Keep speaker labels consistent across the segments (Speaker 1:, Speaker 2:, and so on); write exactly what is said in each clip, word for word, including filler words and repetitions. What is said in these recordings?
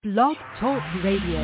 Speaker 1: Blog Talk Radio.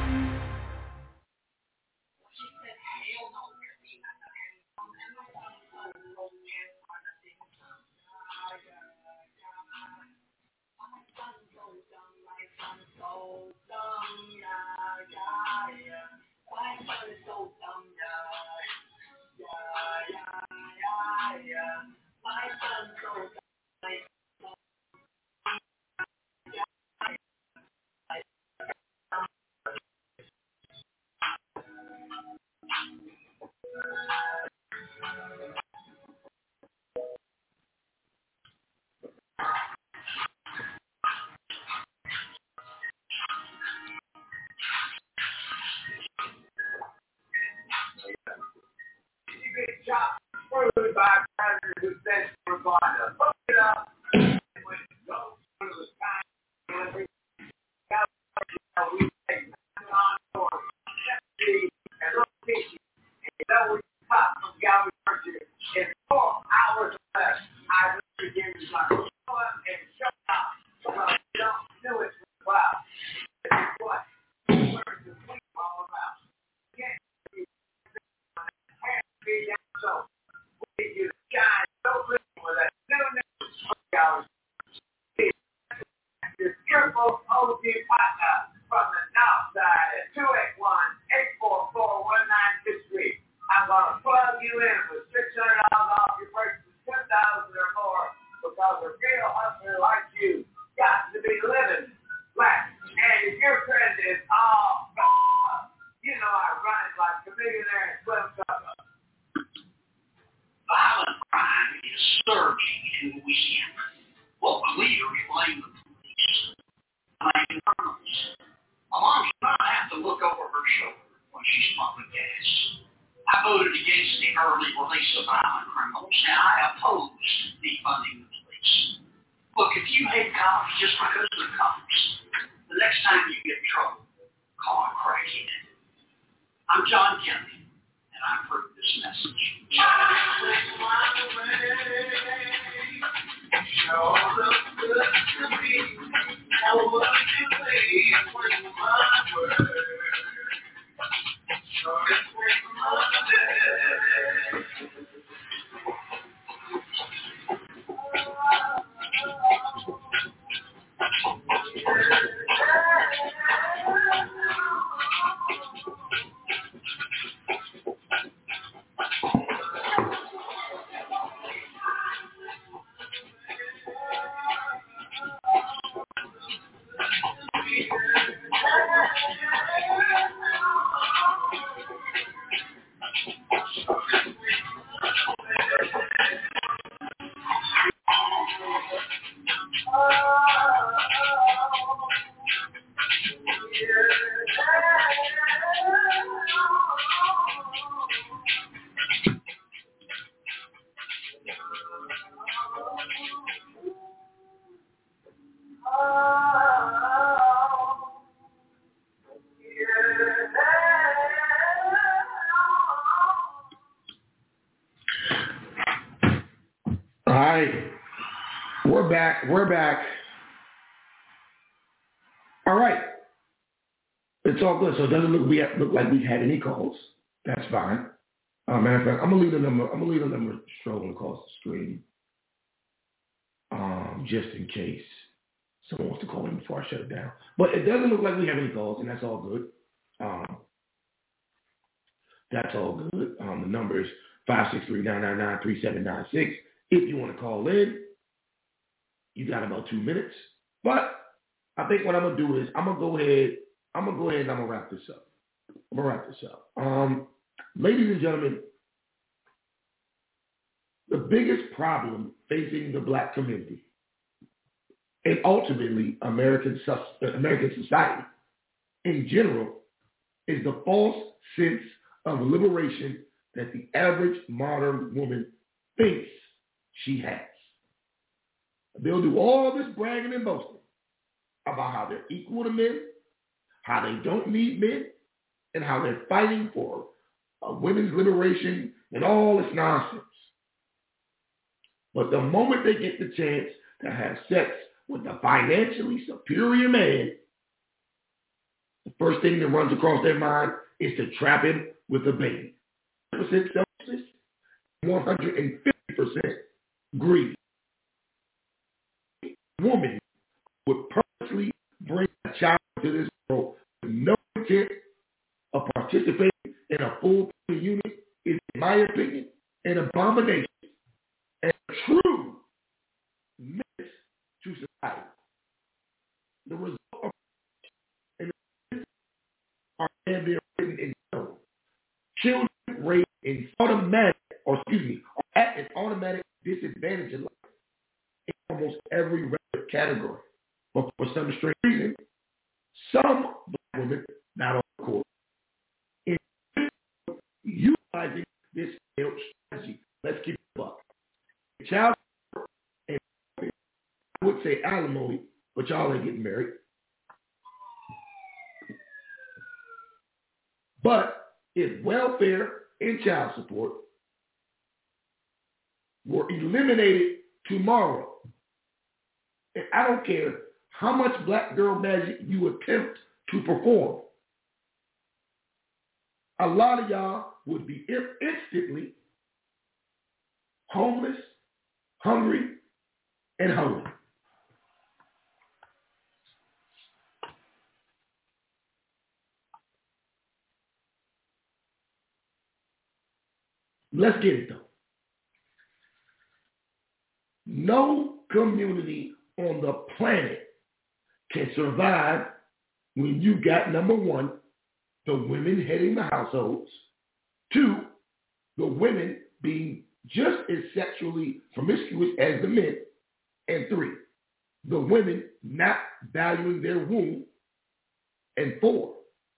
Speaker 2: We're back. All right. It's all good. So it doesn't look, we have, look like we've had any calls. That's fine. Uh, matter of fact, I'm gonna leave the number. I'm gonna leave the number strolling across the screen, um, just in case someone wants to call in before I shut it down. But it doesn't look like we have any calls, and that's all good. Um, that's all good. Um, the number is five six three, nine nine nine, three seven nine six. If you want to call in, you got about two minutes. But I think what I'm gonna do is I'm gonna go ahead. I'm gonna go ahead and I'm gonna wrap this up. I'm gonna wrap this up. Um, ladies and gentlemen, the biggest problem facing the black community and ultimately American American society in general is the false sense of liberation that the average modern woman thinks she has. They'll do all this bragging and boasting about how they're equal to men, how they don't need men, and how they're fighting for uh, women's liberation and all this nonsense. But the moment they get the chance to have sex with a financially superior man, First thing that runs across their mind is to trap him with a baby. one hundred percent selfishness, one hundred fifty percent greed. Woman would purposely bring a child to this world with no intent of participating in a full family unit is, in my opinion, an abomination and a true menace to society. The result of and are being written in stone. Children raised in automatic, or excuse me, are at an automatic disadvantage in life in almost every relative category. But for some strange reason, some black women, not all of course, in utilizing this failed strategy. Let's keep it up. Child and I would say alimony, but y'all ain't getting married. But if welfare and child support were eliminated tomorrow, and I don't care how much black girl magic you attempt to perform, a lot of y'all would be instantly homeless, hungry, and hungry. Let's get it though. No community on the planet can survive when you got, number one, the women heading the households, two, the women being just as sexually promiscuous as the men, and three, the women not valuing their womb, and four,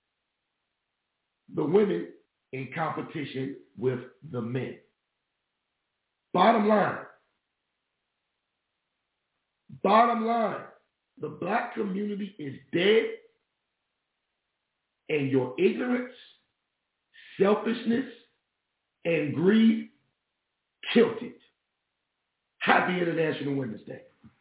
Speaker 2: the women in competition with the men. Bottom line, bottom line, the black community is dead, and your ignorance, selfishness, and greed killed it. Happy International Women's Day.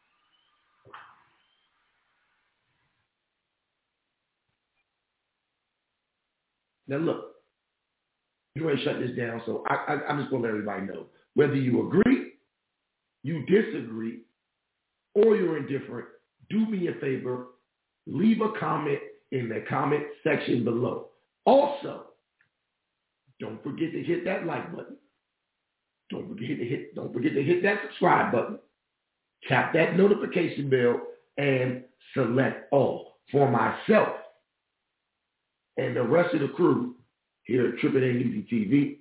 Speaker 2: Now look, you ain't shut this down, so I, I, I'm just going to let everybody know. Whether you agree, you disagree, or you're indifferent, do me a favor, leave a comment in the comment section below. Also, don't forget to hit that like button. Don't forget to hit, don't forget to hit that subscribe button. Tap that notification bell and select all for myself and the rest of the crew here at Trippin' Ain't Easy T V.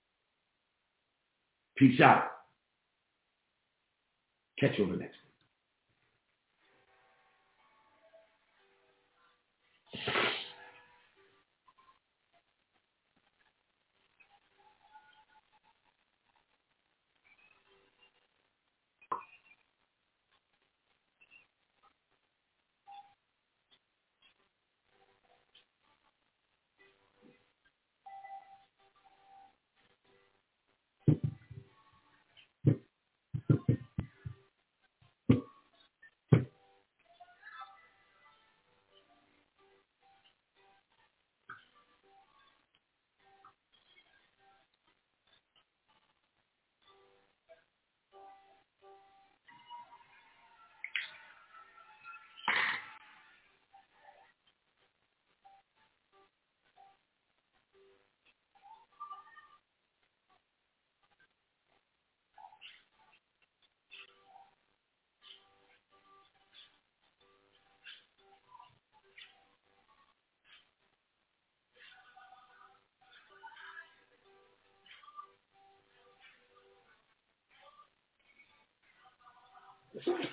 Speaker 2: Peace out. Catch you on the next one. That's right.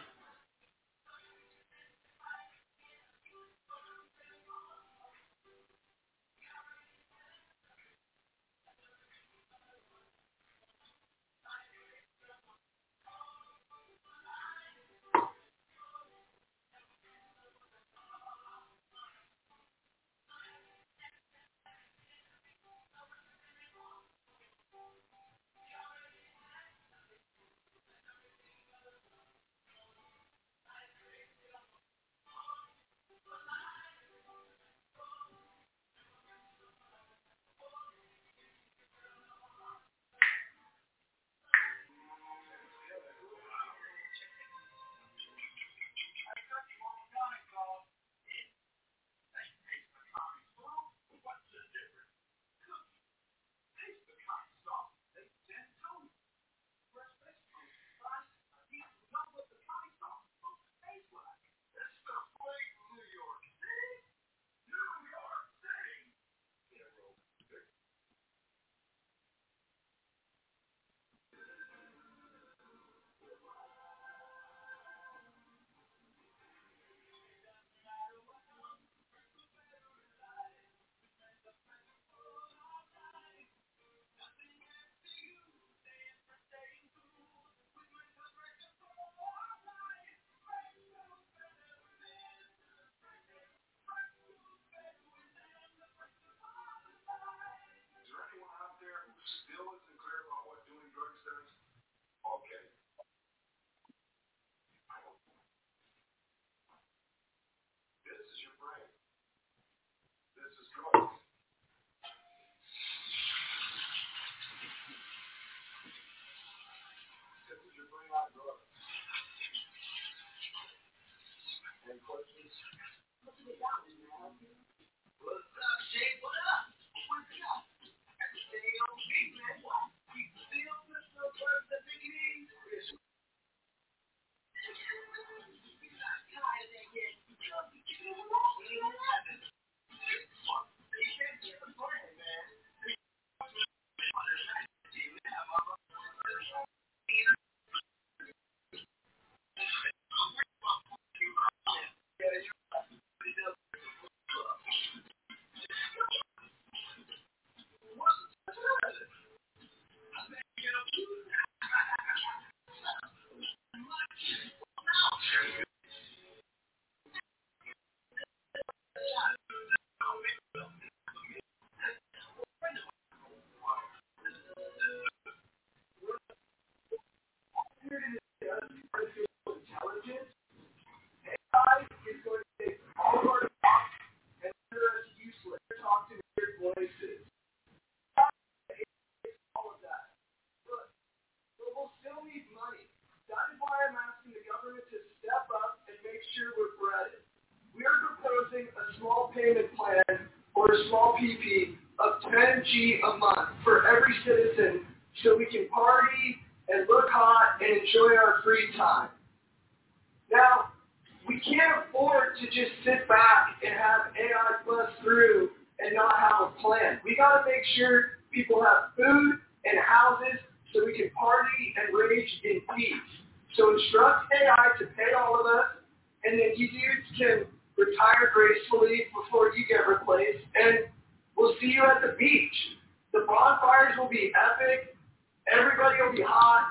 Speaker 1: payment plan or a small P P of ten G a month for every citizen so we can party and look hot and enjoy our free time. Now, we can't afford to just sit back and have A I bust through and not have a plan. We got to make sure people have food and houses so we can party and rage in peace. So instruct A I to pay all of us, and then you dudes can retire gracefully before you get replaced, and we'll see you at the beach. The bonfires will be epic. Everybody will be hot.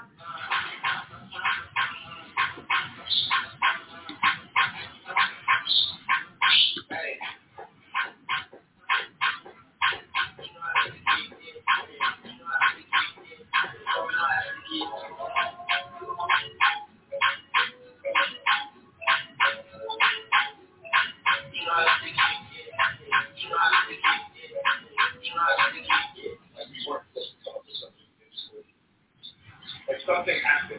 Speaker 1: Hey.
Speaker 2: Like something happened.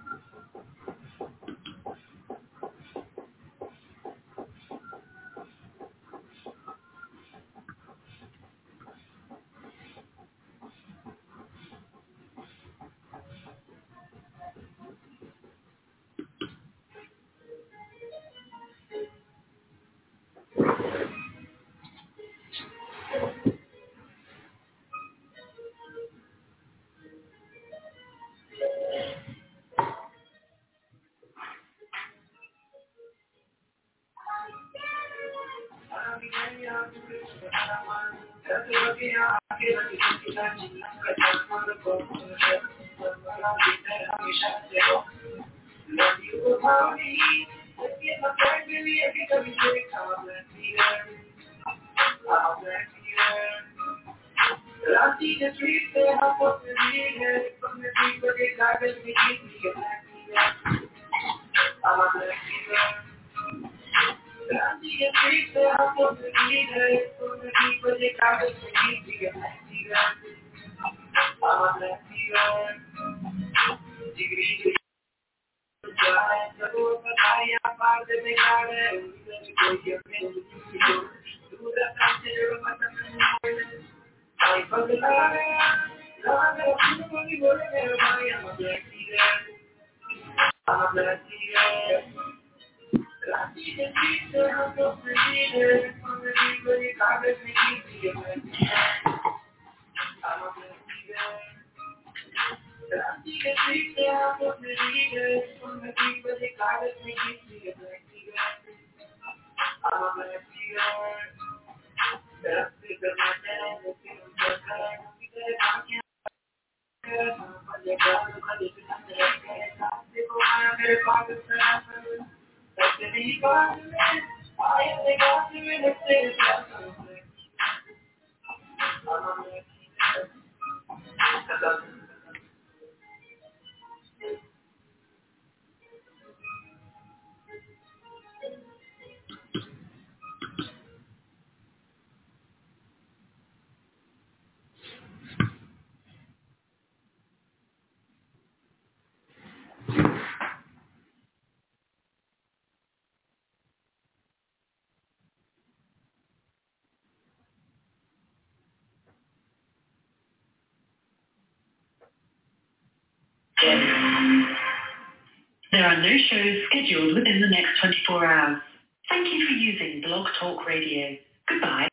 Speaker 3: There are no shows scheduled within the next twenty-four hours. Thank you for using Blog Talk Radio. Goodbye.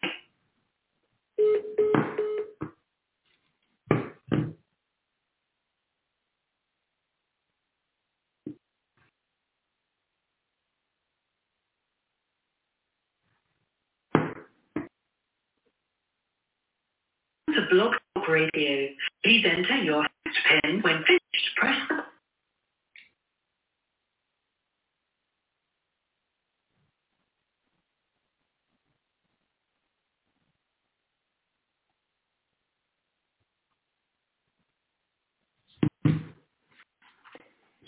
Speaker 3: To Blog Talk Radio, please enter your pin when